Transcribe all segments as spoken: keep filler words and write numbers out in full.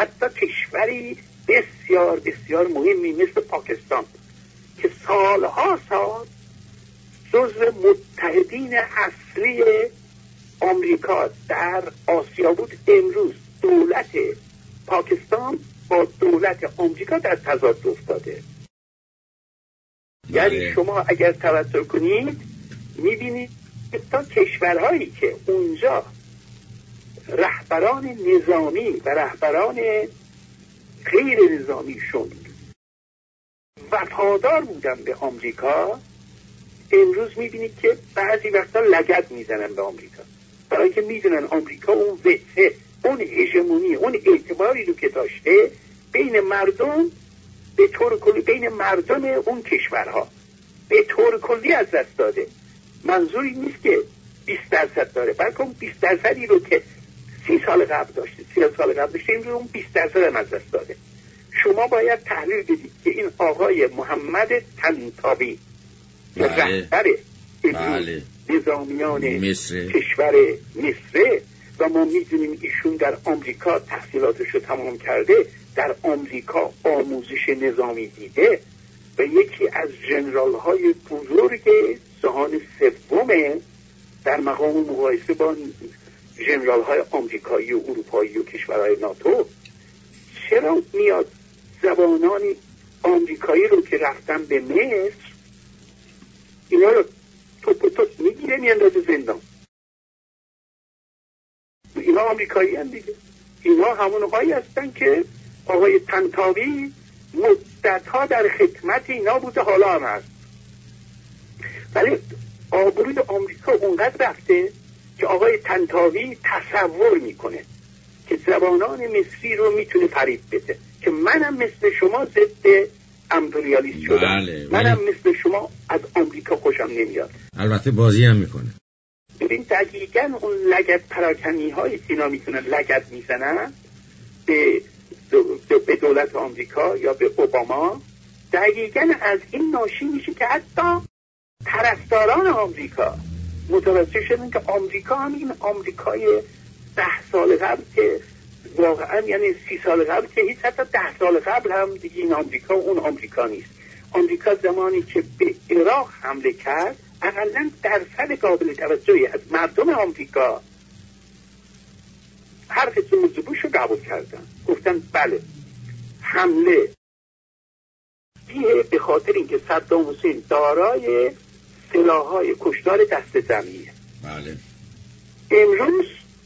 حتی کشوری بسیار بسیار مهمی مثل پاکستان که سالها سال جزو متحدین اصلی آمریکا در آسیا بود، امروز دولت پاکستان با دولت آمریکا در تضاد افتاده. یعنی شما اگر توجه کنید میبینید تا کشورهایی که اونجا رهبران نظامی و رهبران غیر نظامیشون وفادار بودن به آمریکا، امروز میبینید که بعضی وقتا لگد میزنن به آمریکا، برای که میدونن آمریکا اون وجه، اون هژمونی، اون اعتباری رو که داشته بین مردم، به طور کلی بین مردم اون کشورها به طور کلی از دست داده. منظوری نیست که بیست درصد داره، بلکه اون بیست درصدی رو که سی سال قبل داشته، سی سال قبل داشته، این رو اون بیست درصد هم از دست داده. شما باید تحلیل بدید که این آقای محمد طنطاوی رهبر بله. نظامیان مصر. کشور مصر و ما میدونیم ایشون در آمریکا تحصیلاتش رو تمام کرده، در آمریکا آموزش نظامی دیده و یکی از جنرال های بزرگ جهان سومه در مقام مقایسه با جنرال های آمریکایی و اروپایی و کشورهای ناتو. چرا میاد زبانان آمریکایی رو که رفتن به مصر اینا رو توپ و توپ میگیره میاندازه زندان؟ اینا آمریکایی هم دیگه، اینا همون هایی هستن که آقای طنطاوی مدتها در خدمت اینا بوده، حالا هم هست. ولی آبروی آمریکا اونقدر رفته که آقای طنطاوی تصور میکنه که زبانان مصری رو میتونه فریب بده که منم مثل شما ضد امپریالیست شدم. بله، منم مثل شما از آمریکا خوشم نمیاد. البته بازی هم میکنه. ببین دقیقاً اون لگد پراکنی های اینا میتونن لگد میزنن به به دولت آمریکا یا به اوباما، دقیقاً از این ناشی میشه که حتی طرفداران آمریکا متوجه شدن که آمریکا هم این آمریکای ده سال قبل که واقعا یعنی سی سال قبل که هیچ، حتی ده سال قبل هم دیگه این آمریکا اون آمریکا نیست. آمریکا زمانی که به عراق حمله کرد اقلاً درصد قابل توجهی از مردم آمریکا حرف جورج بوش رو قبول کردن، گفتن بله حمله به خاطر اینکه صدام حسین دارای سلاح‌های کشتار دست جمعیه. بله. امروز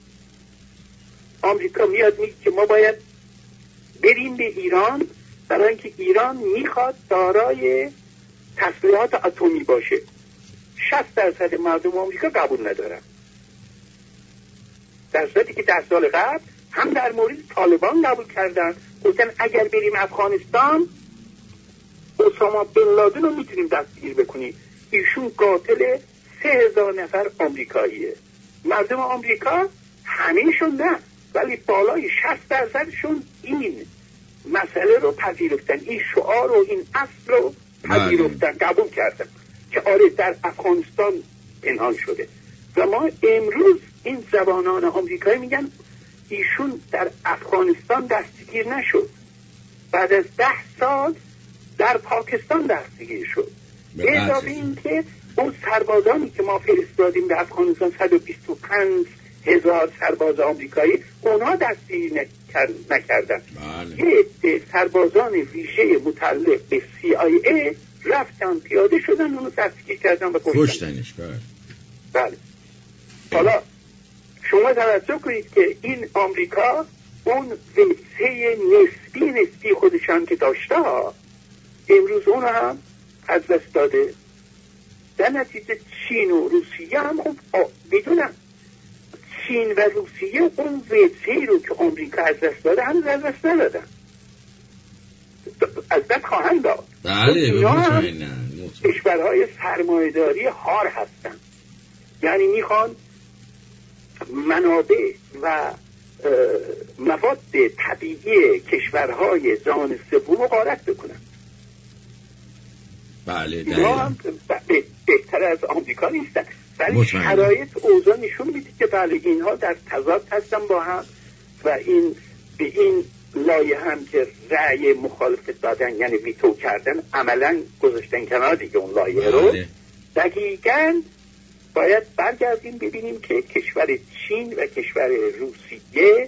آمریکا میاد میگه که ما باید بریم به ایران برای اینکه ایران میخواد دارای تسلیحات اتمی باشه. شصت درصد مردم آمریکا قبول ندارن، در صورتی که در سال قبل هم در مورد طالبان قبول کردن، گفتن اگر بریم افغانستان اسامه بن لادن رو میتونیم دستگیر بکنیم، ایشون قاتل سه هزار نفر آمریکاییه. مردم آمریکا همهشون نه ولی بالای شصت درصدشون این مسئله رو پذیرفتن، این شعار و این اصل رو پذیرفتن، قبول کردن که آره در افغانستان پنهان شده. و ما امروز این زبانان آمریکایی میگن ایشون در افغانستان دستگیر نشد، بعد از ده سال در پاکستان دستگیر شد. به اضافه این که اون سربازانی که ما فرستادیم به افغانستان صد و بیست و پنج هزار سرباز آمریکایی، اونها دستگیر نکردن. بله. یه عده سربازان ویژه متعلق به سی آی ای رفتن پیاده شدن اونو دستگیر کردن و کشتنش. بله. بله. حالا شما توجه کنید که این آمریکا اون وجهه نسبی نسبی خودشان که داشته امروز اون هم از دست داده. در نتیجه چین و روسیه هم خب بدونم چین و روسیه اون وجهی رو که آمریکا از دست داده هم از دست ندادن، از دست خواهند داد. بله اینا هم کشورهای سرمایه‌داری هار هستن، یعنی میخوان منابع و مواد طبیعی کشورهای جهان سوم رو غارت بکنن. بله اینا هم بهتر از آمریکا نیستن، ولی شرایط اوضاع نشون میده که بله اینها در تضاد هستن با هم و این به این لایه هم که رأی مخالفت دادن یعنی ویتو کردن عملا گذاشتن کنار دیگه اون لایه رو. دقیقاً باید برگردیم ببینیم که کشور چین و کشور روسیه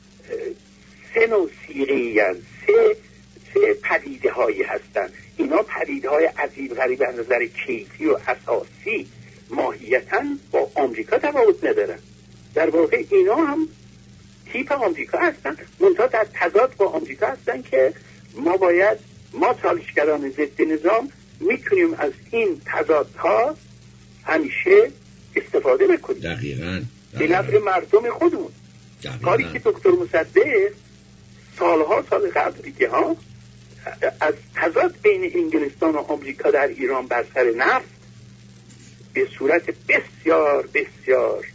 سه نوع سیغه‌ای سه سه پدیده هایی هستن. اینا پدیده های عجیب غریب از نظر کیفی و اساسی ماهیتاً با آمریکا تفاوت ندارن. در واقع اینا هم تیپ آمریکا هستن، منتها در تضاد با آمریکا هستن که ما باید ما چالشگران ضد نظام میتونیم از این تضادها همیشه استفاده بکنیم. دقیقاً به نفع مردم خودمون. کاری که دکتر مصدق سالها سال قبل دیگه ها از تضاد بین انگلستان و آمریکا در ایران بر سر نفت به صورت بسیار بسیار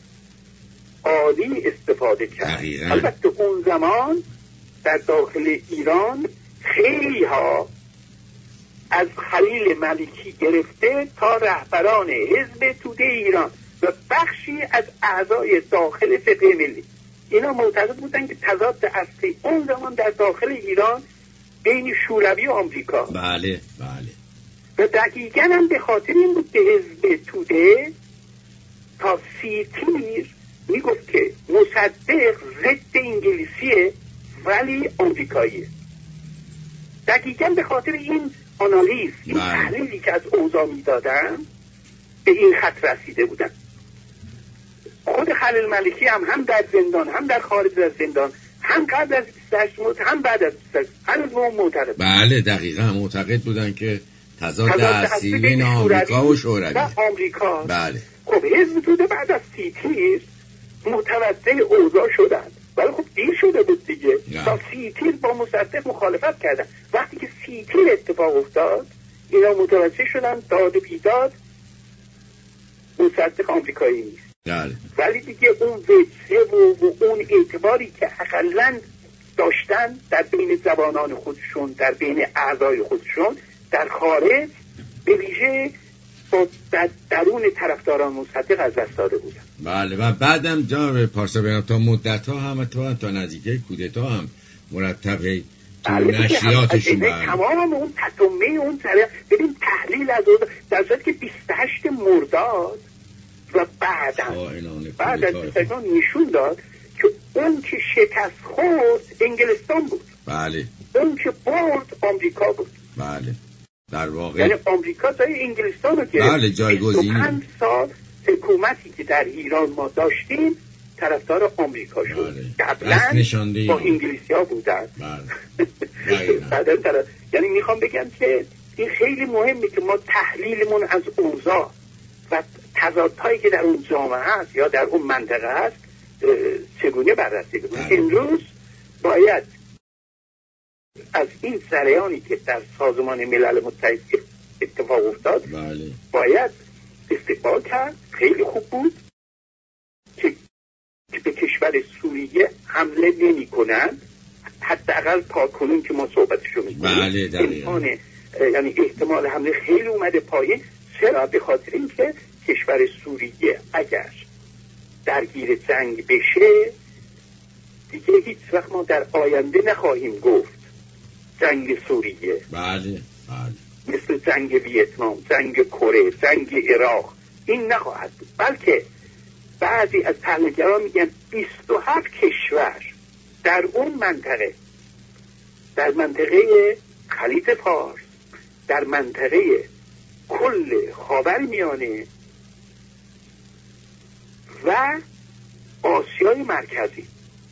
عالی استفاده کرد. دقیقاً. البته اون زمان در داخل ایران خیلی ها از خلیل ملکی گرفته تا رهبران حزب توده ایران و بخشی از اعضای داخل سپه ملی اینا معتقد بودن که تضاد اصلی اون زمان در داخل ایران بین شوروی و آمریکا. بله بله. و دقیقاً هم به خاطر این بود که حزب توده تا سی تیر میگفت که مصدق ضد انگلیسیه ولی آمریکاییه. دقیقاً به خاطر این آنالیز، این تحلیلی که از اوضاع میدادن به این خط رسیده بودن. خود خلیل ملکی هم هم در زندان هم در خارج از زندان هم قبل از بیست و هشت مارس هم بعد از بیست و هشت هنوز به اون معتقد. بله دقیقاً معتقد بودن که تضاد اصلی بین آمریکا و شوروی و آمریکا. بله. خب حزب توده بعد از سی تیر متوجه اوضاع شدن ولی خب دیر شده بود دیگه. تا سی تیر با مصدق مخالفت کردن. وقتی که سی تیر اتفاق افتاد اینا متوجه شدن داد و بیداد مصدق آمریکایی نیست. بله. ولی دیگه اون وجهه و, و اون اعتباری که اقلاً داشتن در بین زبانان خودشون در بین اعضای خودشون در خارج به ویژه با در درون طرفداران مصدق از دست داده بودن. بله و بعدم جناب پارسا بنام تا مدت ها هم تا تا نزدیکه کودتا هم مرتبه تو نشریاتشون بله. تمام اون تتمه اون سره ببین تحلیل از اون در صورتی که بیست و هشت مرداد و بعدا بعد از بیستگان نشون داد که اون که شکست خورد انگلستان بود. بله. اون که برد آمریکا بود. بله در واقع یعنی آمریکا جای انگلستان رو گرفت. بله جایگزینی. بیست و پنج سال حکومتی که در ایران ما داشتیم طرفدار آمریکا شد. بله. قبلا با انگلیسی ها بودن. بله. طرف... یعنی میخوام بگم که این خیلی مهمه که ما تحلیلمون از اوضاع و تضادهایی که در اون جامعه هست یا در اون منطقه هست چگونه بررسی کنیم. امروز باید از این جریانی که در سازمان ملل متحد اتفاق افتاد بله. باید استقبال کرد. خیلی خوب بود که به کشور سوریه حمله نمی کنند حداقل تا کنون که ما صحبتشو میکنیم. بله دقیقاً. یعنی احتمال حمله خیلی اومده پایین. چرا؟ به خاطر اینکه کشور سوریه اگر درگیر جنگ بشه دیگه هیچ وقت ما در آینده نخواهیم گفت جنگ سوریه. بله بله. مثل جنگ ویتنام، جنگ کره، جنگ عراق این نخواهد بود، بلکه بعضی از تحلیلگران میگن بیست و هفت کشور در اون منطقه، در منطقه خلیج فارس، در منطقه کل خاورمیانه و آسیای مرکزی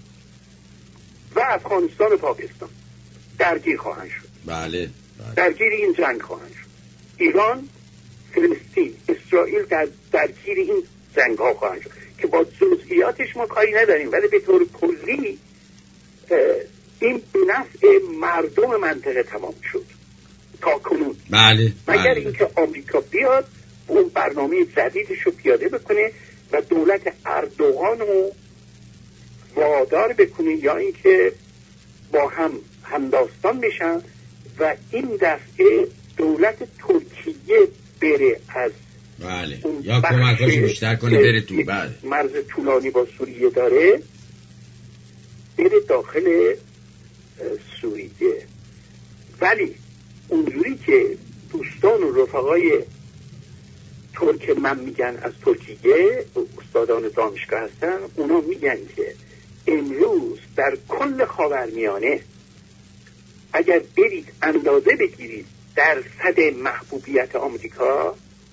و افغانستان و پاکستان درگیر خواهند شد. بله. بله. درگیر این جنگ خواهند شد. ایران، فلسطین، اسرائیل در درگیر این جنگ ها خواهند شد که با جزئیاتش ما کاری نداریم، ولی به طور کلی این به نفع مردم منطقه تمام شد تا کنون. بله. مگر بله. اینکه آمریکا بیاد اون برنامه جدیدش رو پیاده بکنه و دولت اردوغان رو وادار بکنه یا اینکه با هم همداستان بشن و این دفعه دولت ترکیه بره از بله یا کمکاشو بیشتر کنه بره تو. بله. مرز طولانی با سوریه داره بره داخل سوریه. ولی اونجوری که دوستان و رفقای ترک من میگن از ترکیه، استادان دانشگاه هستن، اونا میگن که امروز در کل خاورمیانه اگر برید اندازه بگیرید درصد محبوبیت آمریکا،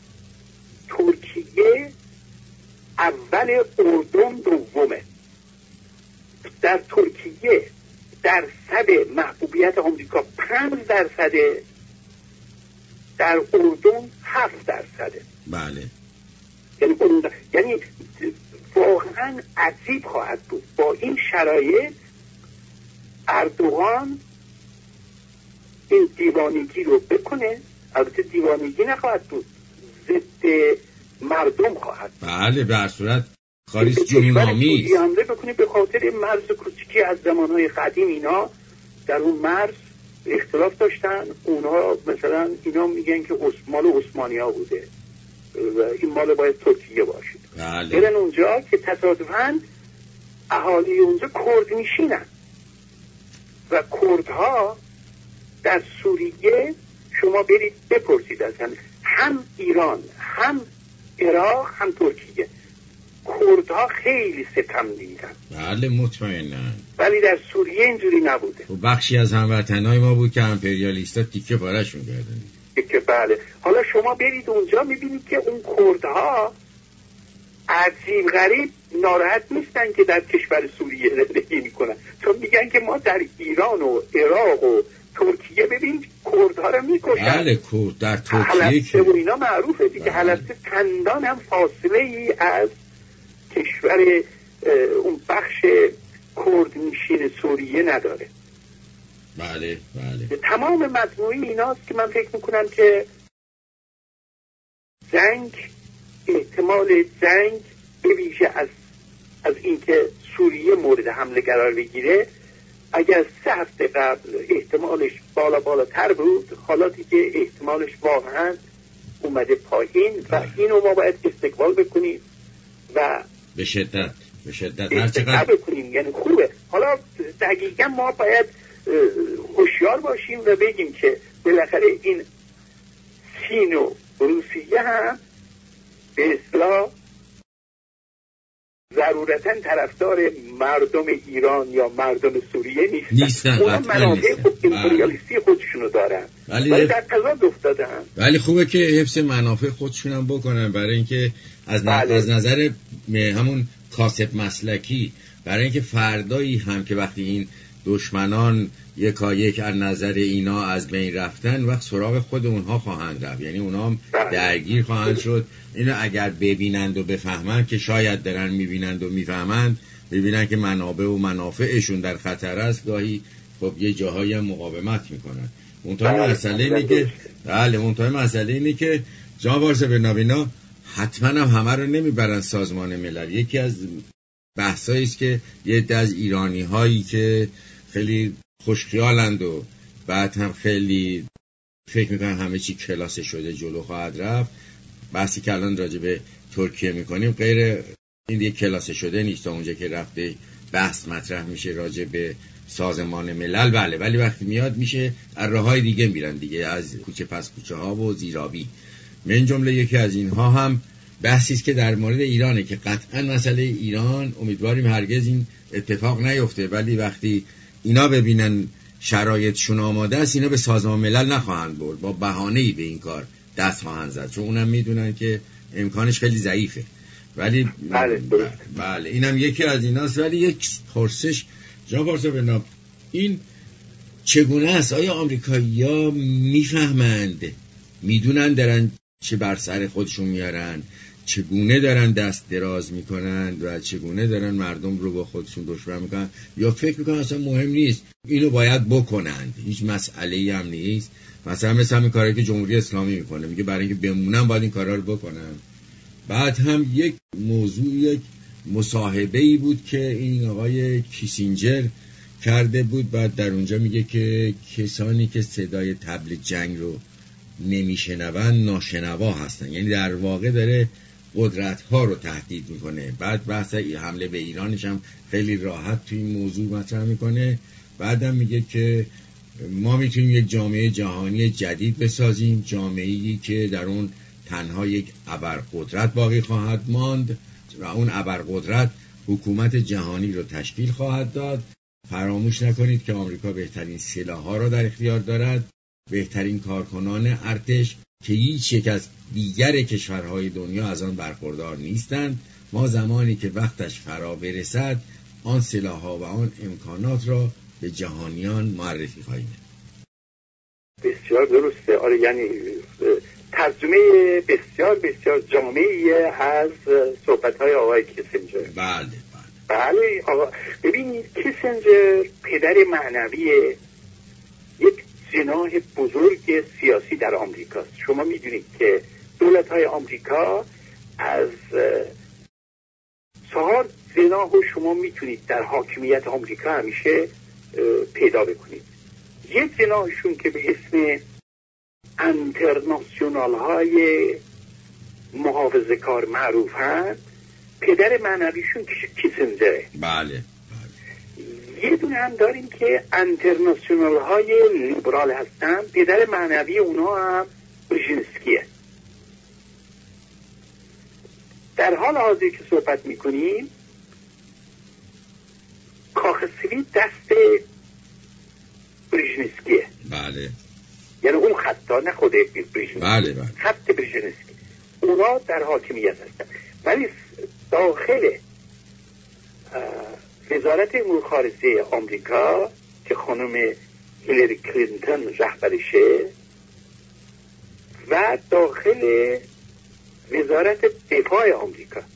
ترکیه اول، اردن دومه. در ترکیه درصد محبوبیت آمریکا پنج درصده، در اردن هفت درصده. بله. یعنی یعنی واقعا عجیب خواهد بود با این شرایط اردوغان این دیوانگی رو بکنه. البته دیوانگی نخواهد بود، ضد مردم خواهد بود. بله، به هر صورت خاریس جنون‌آمیز حمله بکنه به خاطر مرز کوچیکی از زمانهای قدیم. اینا در اون مرز اختلاف داشتن. اونها مثلا اینا میگن که مال عثمانی‌ها بوده و این مال باید ترکیه باشه. بله. برن اونجا که تصادفاً اهالی اونجا کرد میشینن و کردها در سوریه شما برید بپرسید ازن، هم ایران هم عراق هم ترکیه کردها خیلی ستم دیدن. بله مطمئنا. ولی در سوریه اینجوری نبوده. و بخشی از هموطنهای ما بود که امپریالیستا تیکه پاره‌شون کردن. که بله. حالا شما برید اونجا میبینید که اون کردها عجیب غریب ناراحت نیستن که در کشور سوریه زندگی میکنن، چون میگن که ما در ایران و عراق و ترکیه ببین کردها رو میکشن. بله کرد در ترکیه حلبسه و اینا معروفه دیگه. حلبسه چندان هم فاصله ای از کشور اون بخش کرد میشین سوریه نداره. بله بله. تمام مجموعی ایناست که من فکر میکنم که جنگ، احتمال جنگ به ویژه از از اینکه سوریه مورد حمله قرار بگیره، اگر سه هفته قبل احتمالش بالا بالاتر بود، حالا دیگه احتمالش واقعا اومده پایین و اینو ما باید استقبال بکنیم و به شدت به شدت هر چقدر بکنیم. یعنی خوبه. حالا دقیقا ما باید هوشیار باشیم و بگیم که بالاخره این چین و روسیه هم به اصطلاح ضرورتاً طرفدار مردم ایران یا مردم سوریه نیستن. نیستن. اونا منافع خود امپریالیستی خودشونو دارن ولی, ولی در تضاد افتادن. ولی خوبه که حفظ منافع خودشون هم بکنن، برای اینکه از, بله. از نظر همون کاسب مسلکی، برای اینکه فردایی هم که وقتی این دشمنان یکا یک از نظر اینا از بین رفتن، وقت سراغ خود اونها خواهند رفت، یعنی اونها هم درگیر خواهند شد. اینو اگر ببینند و بفهمند، که شاید دارن میبینند و میفهمند، ببینند که منابع و منافعشون در خطر است، گاهی خب یه جاهایی هم مقاومت میکنن. منتها مسئله اینه که بله منتها مسئله اینه که جان وارث بنابینا حتما هم همه رو نمیبرن سازمان ملل. یکی از بحثایی است که یه عده از ایرانی هایی که خیلی خوشخیالند و بعد هم خیلی فکر میکنن همه چی کلاسه شده جلو خواهد رفت. بحثی که الان راجع به ترکیه میکنیم غیر این دیگه کلاسه شده نیست. تا اونجا که رفته بحث مطرح میشه راجع به سازمان ملل، بله، ولی وقتی میاد میشه از راههای دیگه میرن دیگه، از کوچه پس کوچه ها و زیرابی. من جمله یکی از اینها هم بحثی است که در مورد ایرانه که قطعا مسئله ایران امیدواریم هرگز این اتفاق نیفته، ولی وقتی اینا ببینن شرایطشون آماده است، اینا به سازمان ملل نخواهند برد، با بهانه‌ای به این کار دست خواهند زد، چون اونم میدونن که امکانش خیلی ضعیفه. ولی بله بله اینم یکی از ایناست. ولی یک پرسش جناب وارث بناب، این چگونه است؟ آیا آمریکایی‌ها میفهمند، میدونن دارن چه بر سر خودشون میارن، چگونه دارن دست دراز میکنن و چگونه دارن مردم رو با خودشون دشمن میکنن، یا فکر میکنن اصلا مهم نیست اینو باید بکنند، هیچ مسئله‌ای هم نیست؟ مثلا مثل همین کاری که جمهوری اسلامی میکنه، میگه برای اینکه بمونن باید این کارا رو بکنن. بعد هم یک موضوع، یک مصاحبه‌ای بود که این آقای کیسینجر کرده بود، بعد در اونجا میگه که کسانی که صدای طبل جنگ رو نمیشنون ناشنوا هستن، یعنی در واقع داره قدرت ها رو تهدید میکنه. بعد بحث حمله به ایرانش هم خیلی راحت توی این موضوع مطرح میکنه بعدم میگه که ما میتونیم یک جامعه جهانی جدید بسازیم، جامعه‌ای که در اون تنها یک ابرقدرت باقی خواهد ماند و اون ابرقدرت حکومت جهانی رو تشکیل خواهد داد. فراموش نکنید که آمریکا بهترین سلاح‌ها را در اختیار دارد، بهترین کارکنان ارتش که هیچ یک از دیگر کشورهای دنیا از آن برخوردار نیستند. ما زمانی که وقتش فرا برسد آن سلاح‌ها و آن امکانات را به جهانیان معرفی خواهیم. بسیار درسته. آره، یعنی ترجمه بسیار بسیار جامعی از صحبت‌های آقای کیسینجر. بله بله آقا، ببینید کیسینجر پدر معنوی یک جناح بزرگ سیاسی در آمریکاست. شما میدونید که دولت‌های آمریکا از چهار جناح رو شما میتونید در حاکمیت آمریکا همیشه پیدا بکنید. یک جناحشون که به اسم انترناسیونال های محافظه کار معروف هست، پدر معنویشون کیسینجره. بله. یه دونه هم داریم که انترناسیونال های لیبرال هستن، پدر معنوی اونا هم برژینسکیه. در حال حاضر که صحبت میکنیم کاخ سفید دست برژینسکیه. بله. یعنی اون خطا، نه خود برژینسکی. بله بله. خط برژینسکی. اونا در حاکمیت هستن. ولی داخل وزارت امور خارجه آمریکا که خانم هیلاری کلینتون رهبرشه و داخل وزارت دفاع آمریکا